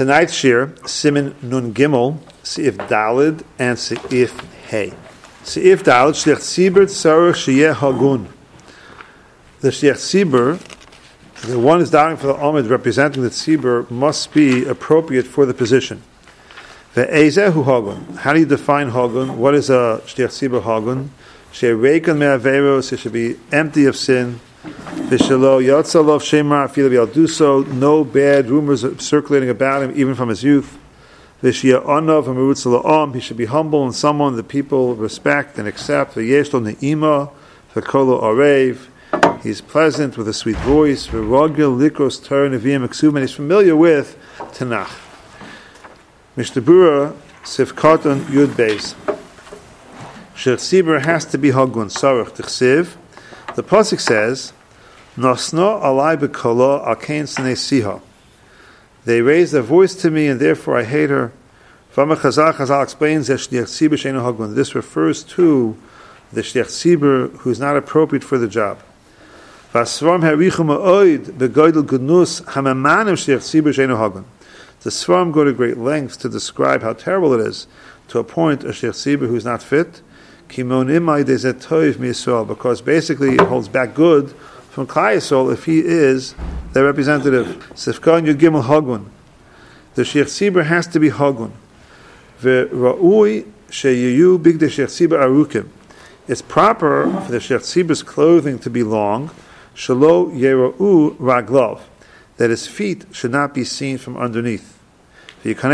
Tonight's shir, Siman Nun Gimel, Seif Dalid, and Seif Hey. Seif Dalid, Shliach Tzibur Tzarech Sheyeh Hagun. The Shliach Tzibur, the one who's dying for the Amid representing the Tzibur, must be appropriate for the position. Ve'ezehu Hagun. How do you define Hagun? What is a Shliach Tzibur Hagun? She'reikon me'averos, it should be empty of sin. V'shelo yotzalov shemar afilu do so. No bad rumors circulating about him, even from his youth. V'shia onov v'merutz la'am. He should be humble and someone that people respect and accept. V'yesh lo ne'ima v'kolo arev. He's pleasant with a sweet voice. V'rogel likros Torah neviim eksum. And he's familiar with Tanakh. Mishnah Berurah Sifkaton Yud Beis. Shliach Tzibur has to be Hagun Sarach Tichsiv. The pasuk says, "Nosno alai bekolo alkein snei siha." They raise their voice to me, and therefore I hate her. Chazal explains that Shliach Tzibur sheinu Hagun. This refers to the Shliach Tzibur who is not appropriate for the job. Vasvarim harichu ma'od begoydel gunus hamamanim Shliach Tzibur sheinu Hagun. The Svarim go to great lengths to describe how terrible it is to appoint a Shliach Tzibur who is not fit. Because basically it holds back good from Klal Yisrael if he is their representative. Sifkan Yud Gimel Hagun. The Shliach Tzibur has to be Hagun. Ve'ra'ui she'yiyu bigdei Shliach Tzibur arukim. It's proper for the Shliach Tzibur's clothing to be long. Shelo yera'u raglav. That his feet should not be seen from underneath. He should be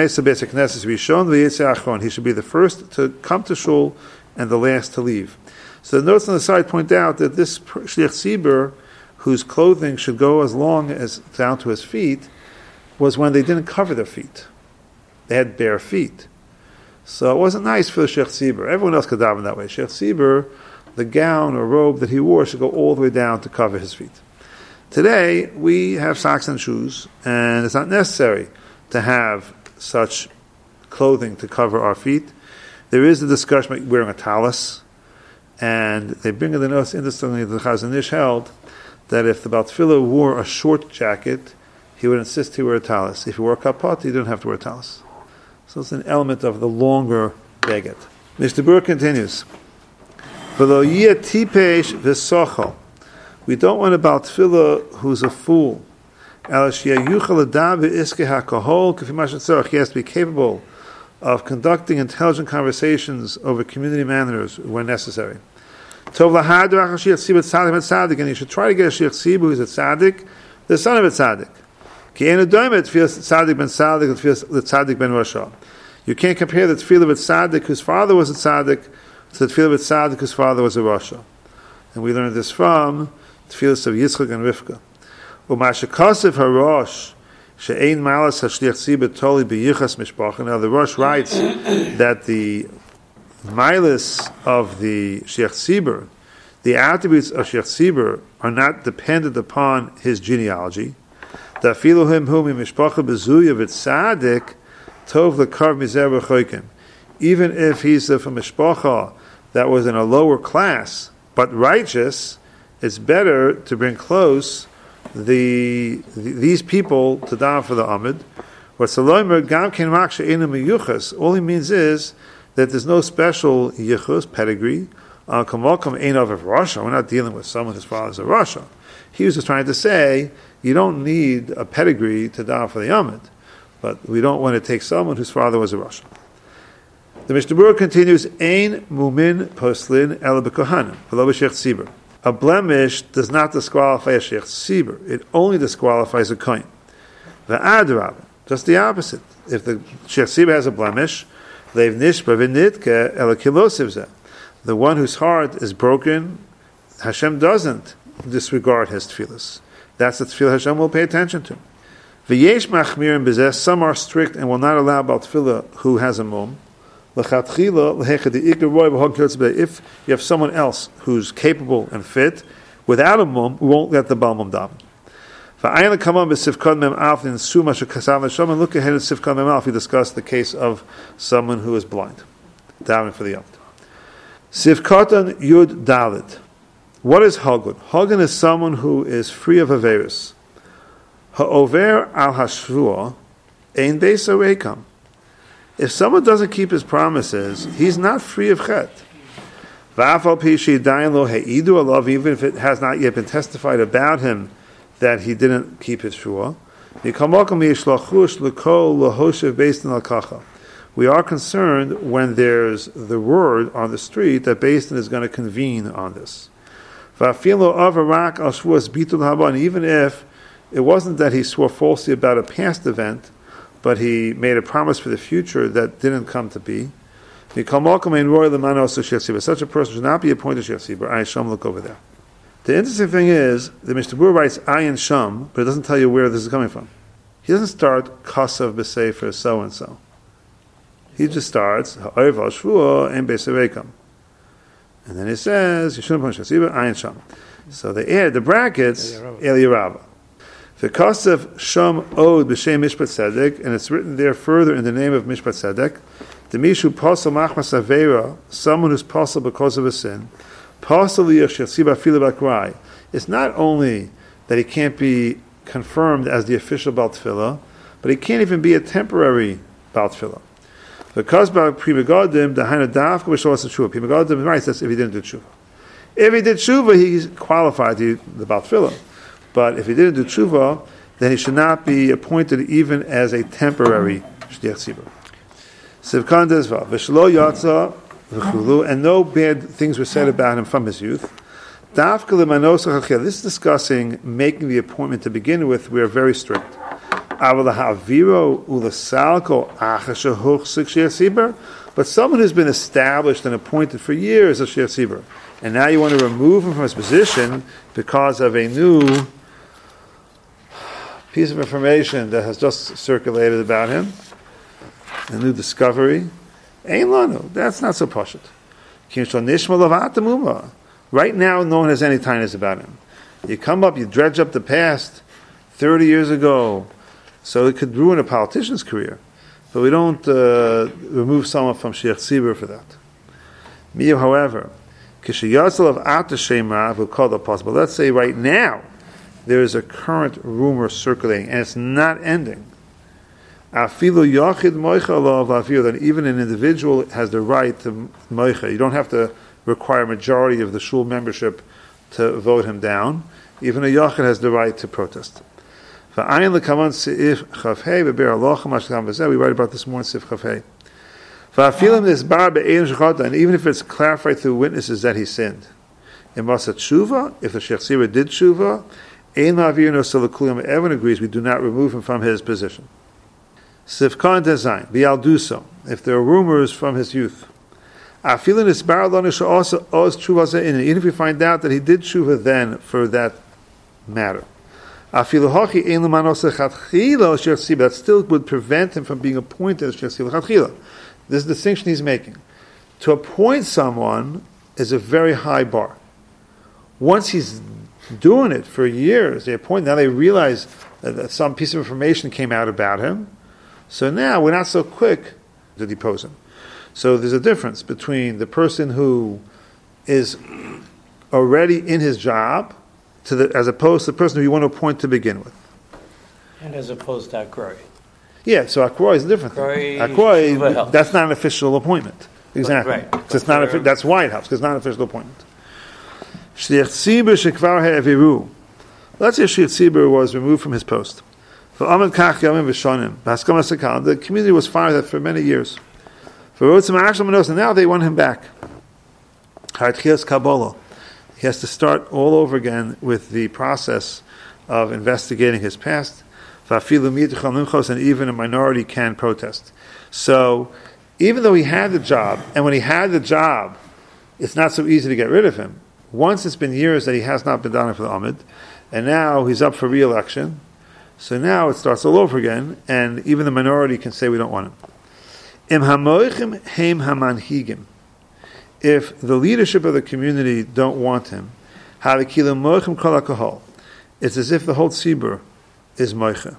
the first to come to shul and the last to leave. So the notes on the side point out that this Shliach Tzibur, whose clothing should go as long as down to his feet, was when they didn't cover their feet. They had bare feet. So it wasn't nice for the Shliach Tzibur. Everyone else could daven that way. Shliach Tzibur, the gown or robe that he wore should go all the way down to cover his feet. Today, we have socks and shoes, and it's not necessary to have such clothing to cover our feet. There is a discussion about wearing a talis, and they bring in the notes, interestingly, the Chazon Ish held that if the Baal Tefillah wore a short jacket, he would insist he wear a talis. If he wore a kapot, he didn't have to wear a talis. So it's an element of the longer baguette. Mishnah Berurah continues, V'lo yeh tipesh v'sochel. We don't want a Baal Tefillah who's a fool. He has to be capable of conducting intelligent conversations over community manners when necessary. And you should try to get a Shliach Tzibur who is a tzaddik, the son of a tzaddik. You can't compare the tefillah of a tzaddik whose father was a tzaddik to the tefillah of a tzaddik whose father was a rasha. And we learned this from the tefillahs of Yitzchak and Rivka. Umashakasev harosh she'ein malas hashliach tzibur toli beyichas mishpacha. Now the Rosh writes that the milas of the Shliach Tzibur, the attributes of Shliach Tzibur, are not dependent upon his genealogy. Dafiluhim hu mishpacha bezuya v'tzadik tov lekarv mizer v'choikim. Even if he's from mishpacha that was in a lower class but righteous, it's better to bring close these people to daven for the Amid. All he means is that there's no special yichus, pedigree. We're not dealing with someone whose father is a rasha. He was just trying to say, you don't need a pedigree to daven for the Amid, but we don't want to take someone whose father was a rasha. The Mishnah Berurah continues, Ein mumin poslin ela b'kohanim, v'lo b'shliach tzibur. A blemish does not disqualify a Shliach Tzibur. It only disqualifies a kohen. The adrab, just the opposite. If the Shliach Tzibur has a blemish, leiv nishba v'nitke ela kilosiv zeh. The one whose heart is broken, Hashem doesn't disregard his tefillas. That's the tefillah Hashem will pay attention to. V'yesh machmirim b'zeh. Some are strict and will not allow Baal Tefillah who has a mum. If you have someone else who's capable and fit, without a mum, we won't let the Baal Mum daven. And look ahead at Sifkan Mem Alf. We discussed the case of someone who is blind, davening for the Yom. Sifkatan Yud Dalit. What is Hagun? Hagun is someone who is free of Averis. Ha'over al hashvua ein beis rekam. If someone doesn't keep his promises, he's not free of chet. Even if it has not yet been testified about him that he didn't keep his shua. We are concerned when there's the word on the street that Beis Din is going to convene on this. And even if it wasn't that he swore falsely about a past event, but he made a promise for the future that didn't come to be, such a person should not be appointed Shech Tzibur. Ayin Sham, look over there. The interesting thing is, the Mishnah Berurah writes Ayin Sham, but it doesn't tell you where this is coming from. He doesn't start Kasav B'Sefer so-and-so. He just starts Ha'oiv Shvua and Beis. And then he says, you shouldn't appoint Shech Tzibur, Ayin Sham. So they add the brackets, Eliyarabah. The Kasav Sham Od B'Shem Mishpat Tzedek, and it's written there further in the name of Mishpat Tzedek, the Mishu Pasal Machmas Avera, someone who's Pasal because of a sin, Pasal Liyach Shech Tzibur Afilu B'Krai. It's not only that he can't be confirmed as the official Baal Tefillah, but he can't even be a temporary Baal Tefillah. Because by Pri Megadim, the Hainu Dafka B'Shalas Tshuva. Pri Megadim writes that's if he didn't do Tshuva. If he did Tshuva, he's qualified to the Baal Tefillah. But if he didn't do Tshuva, then he should not be appointed even as a temporary Shliach Tzibur. Sivkan Dezva, V'shlo Yatza, V'chulu, and no bad things were said about him from his youth. Dafka L'manosach HaChil, this is discussing making the appointment to begin with. We are very strict. But someone who's been established and appointed for years as Shliach Tzibur, and now you want to remove him from his position because of a new piece of information that has just circulated about him, a new discovery. Ein lanu, that's not so pashut. Right now, no one has any tinus about him. You come up, you dredge up the past 30 years ago, so it could ruin a politician's career. But we don't remove someone from Shliach Tzibur for that. Miyu, however, we'll call it possible. Let's say right now there is a current rumor circulating and it's not ending. That even an individual has the right to moicha. You don't have to require a majority of the shul membership to vote him down. Even a yachid has the right to protest. We write about this more in Sif Chafhei. And even if it's clarified through witnesses that he sinned, if the Shech Tzibur did tshuva, everyone agrees we do not remove him from his position. Sifkan Dezayin, Bialduso, if there are rumors from his youth. Even if we find out that he did tshuva then for that matter. That still would prevent him from being appointed as Shech Tzibur. This is the distinction he's making. To appoint someone is a very high bar. Once he's doing it for years, they appoint, now they realize that some piece of information came out about him, so now we're not so quick to depose him. So there's a difference between the person who is already in his job as opposed to the person who you want to appoint to begin with. And as opposed to Akroi. Yeah, so Akroi is a different thing. Akroi, that's not an official appointment. Exactly. Right. It's not that's White House, because it's not an official appointment. Shliach Tzibur shekvar ha'eviru. Let's say Shliach Tzibur was removed from his post. The community was fine with that for many years. And now they want him back. He has to start all over again with the process of investigating his past. And even a minority can protest. So, even though he had the job, and when he had the job, it's not so easy to get rid of him. Once it's been years that he has not been done for the Amid, and now he's up for re-election, so now it starts all over again, and even the minority can say we don't want him. If the leadership of the community don't want him, it's as if the whole tzibur is moicha.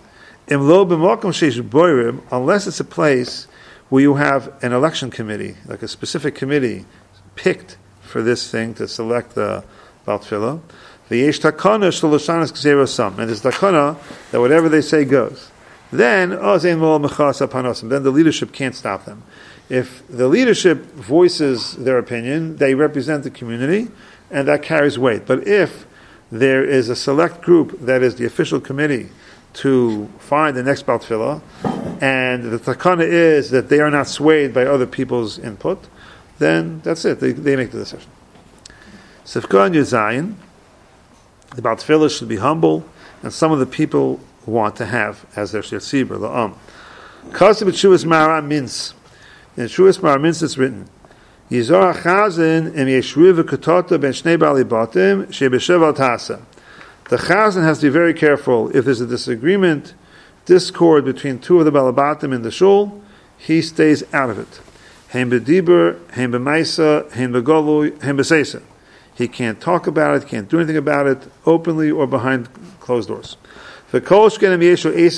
Unless it's a place where you have an election committee, like a specific committee picked for this thing to select the Baal Tefillah, and there's takana that whatever they say goes. then the leadership can't stop them. If the leadership voices their opinion, they represent the community, and that carries weight. But if there is a select group that is the official committee to find the next Baal Tefillah, and the takana is that they are not swayed by other people's input, then that's it. They make the decision. Sifka Yud Zayin, the Baal Tefillah should be humble, and some of the people want to have as their Shir Tzibur, La'am. Kaseh b'Teshuvas Ma'ara Mintz. In Teshuvas Ma'ara Mintz it's written, Yizor HaChazan im Yeshru v'Katota ben Shnei Bali Batim she'b'Shev al Tasa. The Chazan has to be very careful. If there's a discord between two of the Balabatim in the shul, he stays out of it. Hein b'dibur, hein b'maisa, hein b'golui, hein b'seisa. He can't talk about it, can't do anything about it, openly or behind closed doors. And certainly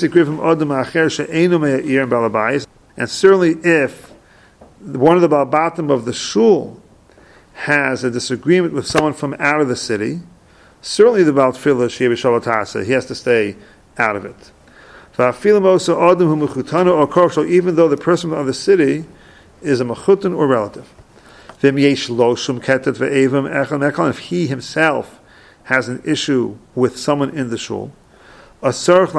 if one of the Balabatim of the shul has a disagreement with someone from out of the city, certainly the Baal Tefillah, he has to stay out of it. Even though the person of the city is a mechutan or relative. If he himself has an issue with someone in the shul, then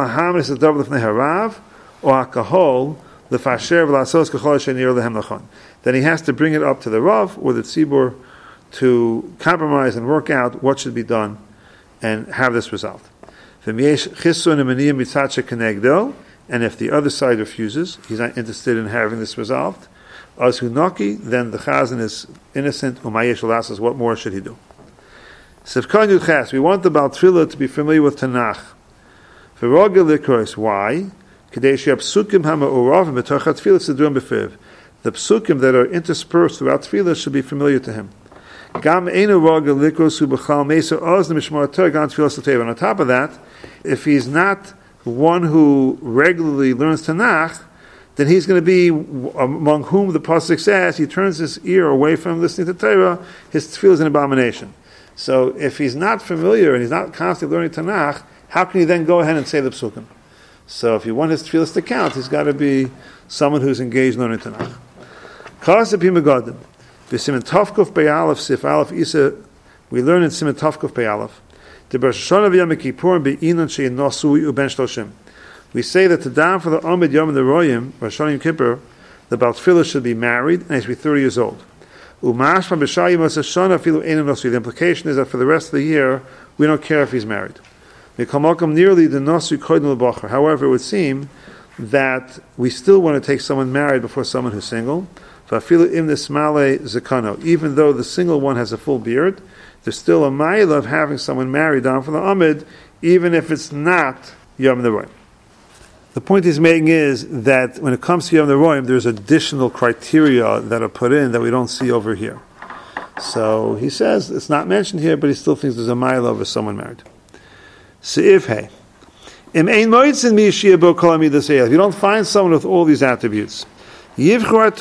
he has to bring it up to the Rav or the Tzibur to compromise and work out what should be done and have this resolved. And if the other side refuses, he's not interested in having this resolved, then the Chazan is innocent. What more should he do? We want the Baal Tefillah to be familiar with Tanakh. Why? The psukim that are interspersed throughout Tefillah should be familiar to him. On top of that, if he's not one who regularly learns Tanakh, then he's going to be among whom the pasuk says he turns his ear away from listening to Torah. His tefillah is an abomination. So if he's not familiar and he's not constantly learning Tanakh, how can he then go ahead and say the psukim? So if you want his tefillah to count, he's got to be someone who's engaged in learning Tanakh. We learn in Siman Tavkuf Be'alef. We say that to daven for the Amid Yom and the Royim, Rosh Hashanah Yom Kippur, the Baal Tefillah should be married and he should be 30 years old. The implication is that for the rest of the year, we don't care if he's married. However, it would seem that we still want to take someone married before someone who's single. Even though the single one has a full beard, there's still a ma'ila of having someone married down for the Amid, even if it's not Yom Neroim. The point he's making is that when it comes to Yom Neroim, there's additional criteria that are put in that we don't see over here. So he says it's not mentioned here, but he still thinks there's a ma'ila over someone married. Se'if Hey. If you don't find someone with all these attributes, you pick the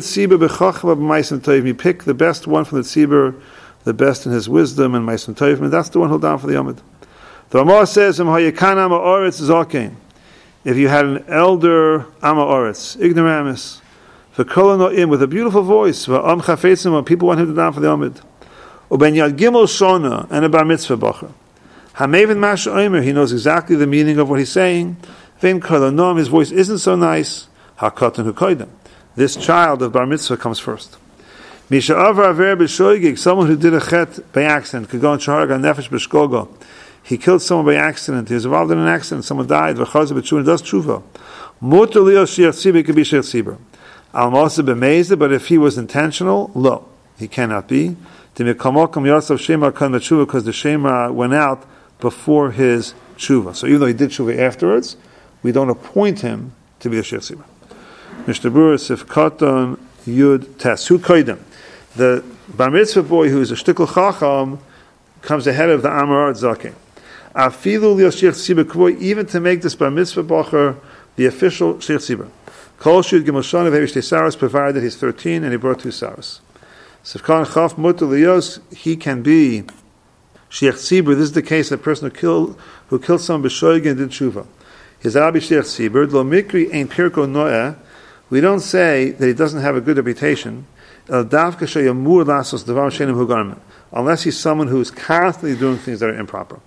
best one from the tzibur, the best in his wisdom and ma'asim tovim, and that's the one who'll down for the Amid. The Ramah says, if you had an elder Ama Oretz, ignoramus, with a beautiful voice, when people want him to down for the Amid, uben yad gimel shona, and a bar mitzvah bacher, hamevin mash oimer, he knows exactly the meaning of what he's saying, vein kolonom, his voice isn't so nice, hakatan hu koydem. This child of bar mitzvah comes first. Misha avar aver b'shoigig, someone who did a chet by accident, kagon shaharag nefesh b'shkogo, he killed someone by accident, he was involved in an accident, someone died, v'chazah b'tshuva, does tshuva. Mutar liyo shiach tzibur, could be shiach tzibur. Al-moseh b'meizeh, but if he was intentional, lo, he cannot be. T'mikamokom yosef shema kan b'tshuva, because the shema went out before his tshuva. So even though he did tshuva afterwards, we don't appoint him to be a shiach tzibur. Mishnah Berurah Sifkaton Yud Tes. Who koydem? The bar mitzvah boy who is a shtikl chacham comes ahead of the Amar Zaken. Afilu li'ashich tzibur kvoy, even to make this bar mitzvah bacher the official shich tzibur. Kol shud gimel shana v'hevish saras, provided that he's 13 and he brought 2 saras. Sifkan chaf mutar liyos, he can be shich tzibur. This is the case of a person who killed someone b'shoig and did tshuva. His Abi Shliach Tzibur, Lo Mikri Ein Pirko Noeh. We don't say that he doesn't have a good reputation. Unless he's someone who is constantly doing things that are improper.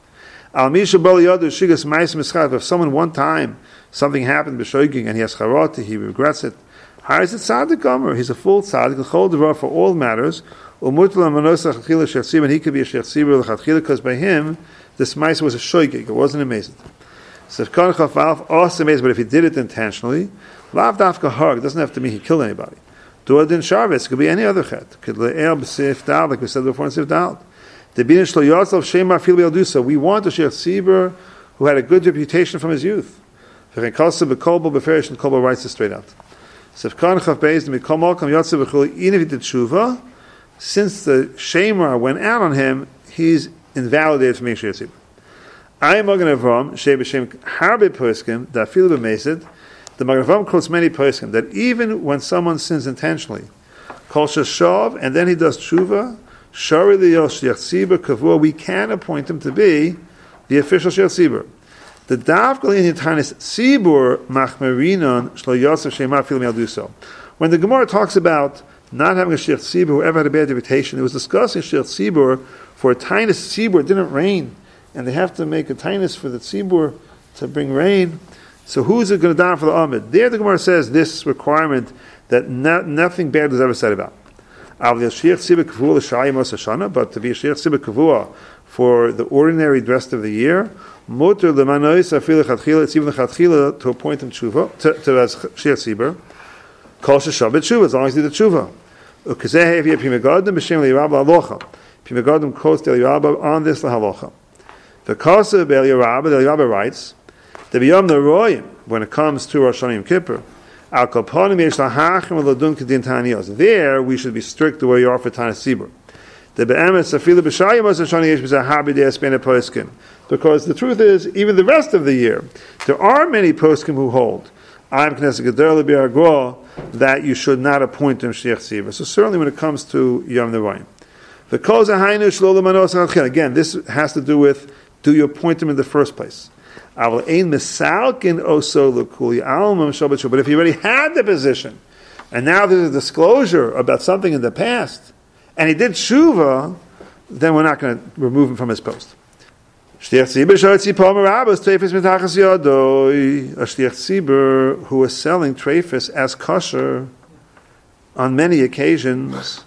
If someone one time, something happened, and he has charati, he regrets it. He's a full tzaddik, for all matters. And he could be a shliach tzibur because by him, this ma'ase was a shoygig, it wasn't amazing. So but if he did it intentionally, lav dafka harg, it doesn't have to mean he killed anybody. Dua din sharvis, could be any other chet. Could le'er b'sif dal, like we said before in sif dal. The bin shlo yotzav shemar fil be'aldusa. We want a shliach tzibur who had a good reputation from his youth. V'chein kalsa b'kolbo b'ferish, and kolbo writes it straight out. Sif kan chav beis d'mikol malkam yotzav b'chuli, even if he did tshuva, since the shemar went out on him, he's invalidated from being shliach tzibur. I am Magen Avram, Shei B'Shem Harbe Poskim, that feel b'mesid. The Magen Avram quotes many poskim that even when someone sins intentionally, Kol Shashav, and then he does tshuva, Shari Liyos Shliach Tzibur Kavua, we can appoint him to be the official Shliach Tzibur. The Dav Galin Yitanis Tzibur Machmerinon Shlo Yosef Shema Fil Me'alduso. When the Gemara talks about not having a Shliach Tzibur who ever had a bad reputation, it was discussing Shliach Tzibur for a tiny Tzibur, it didn't rain, and they have to make a tinus for the tzibur to bring rain. So who's it going to down for the Amid? There the Gemara says this requirement that nothing bad was ever said about. But to be a shliach tzibur kavua for the ordinary rest of the year, it's even lechatchila to appoint him tshuva, to as shliach tzibur, kol sheshabet tshuva, as long as he did tshuva. Pima Gadim quotes the Eliyabba on this lahalacha. The Kasa the Eliyabba writes, the B'yom Neroyim, when it comes to Rosh Hashanah Yom Kippur, Al Kolponim Yesh Lahachim L'Ladun Kedin Taniyos. There we should be strict the way you are for Tanis Tzibur. The Be'emes Afilu B'Shayim Rosh Hashanah Yesh B'Zahabi De'es B'nei Poskim. Because the truth is, even the rest of the year, there are many Poskim who hold Ayim Knesset Gedor L'Bi'argo that you should not appoint them Shliach Tzibur. So certainly when it comes to Yom Neroyim. The Kol Zahainu Shlo L'Manos Ha'Chil. Again, this has to do with, do you appoint him in the first place? But if he already had the position, and now there's a disclosure about something in the past, and he did tshuva, then we're not going to remove him from his post. A shliach tzibur who was selling treifis as kosher on many occasions,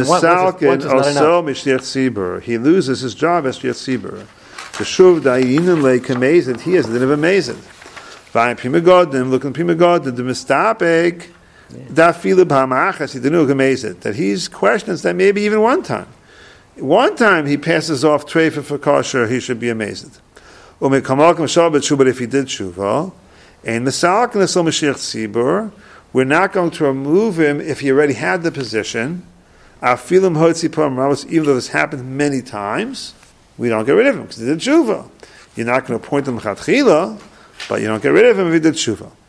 he loses his job as shliach tzibur. The shuv da'inin le'kamezid, he has the din of amazid. V'ayim Pri Megadim, look in Pri Megadim, the mistapek, da'filu b'hamachas, he didn't amazid. That he's questions that maybe even one time he passes off treifa for kosher, he should be amazed. But if he did shuva, and misalik nesol Mashiach tzibur, we're not going to remove him if he already had the position. Afilim hotzi pam ramos, even though this happened many times, we don't get rid of him because he did tshuva. You're not going to appoint him chatchila, but you don't get rid of him if he did tshuva.